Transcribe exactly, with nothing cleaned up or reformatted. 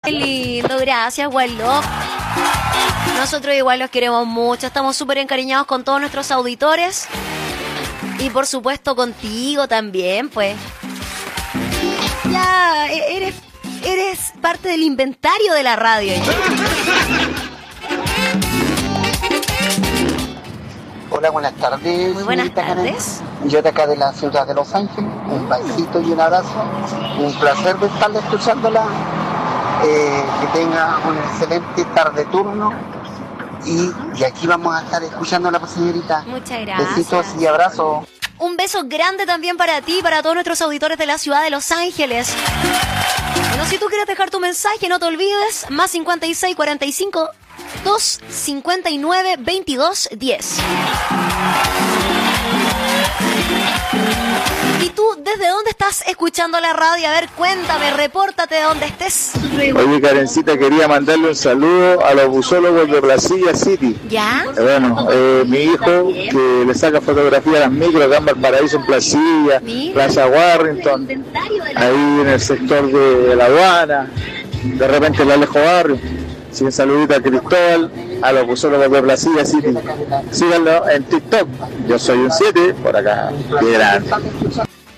lindo, gracias, Wallo. Nosotros igual los queremos mucho, estamos súper encariñados con todos nuestros auditores. Y por supuesto contigo también, pues. Ya, eres, eres parte del inventario de la radio. Hola, buenas tardes. Muy buenas tardes. Karen. Yo de acá de la ciudad de Los Ángeles, un besito y un abrazo. Un placer de estar escuchándola. Eh, que tenga un excelente tarde turno. Y, y aquí vamos a estar escuchándola, pues, señorita. Muchas gracias. Besitos y abrazos. Un beso grande también para ti y para todos nuestros auditores de la ciudad de Los Ángeles. Bueno, si tú quieres dejar tu mensaje, no te olvides, más cincuenta y seis, cuarenta y cinco, dos cincuenta y nueve, veintidós, diez. ¿Y tú desde dónde estás escuchando la radio? A ver, cuéntame, repórtate de dónde estés. Oye, Karencita, quería mandarle un saludo a los busólogos de Placilla City. ¿Ya? Eh, bueno, eh, mi hijo que le saca fotografía a las micros, acá en Valparaíso, en Placilla, Plaza Warrington, ahí en el sector de la aduana, de repente el Alejo Barrio. Sí, un saludito a Cristóbal, a los busólogos de Placilla City. Síganlo en TikTok. Yo soy un siete, por acá, qué grande.